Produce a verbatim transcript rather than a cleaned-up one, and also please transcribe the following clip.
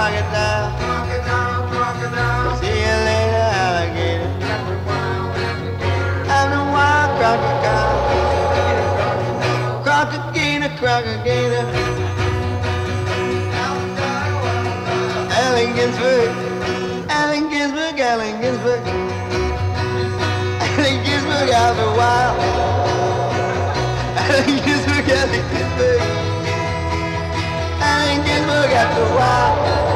crocodile. Crocodile, crocodile. See you later, alligator. I'm the wild crocodile. Crocodile, crocodile. Allen Ginsberg, Allen Ginsberg, Allen Ginsberg. Allen Ginsberg out the wild. Allen Ginsberg, Allen Ginsberg. Allen Ginsberg out the wild.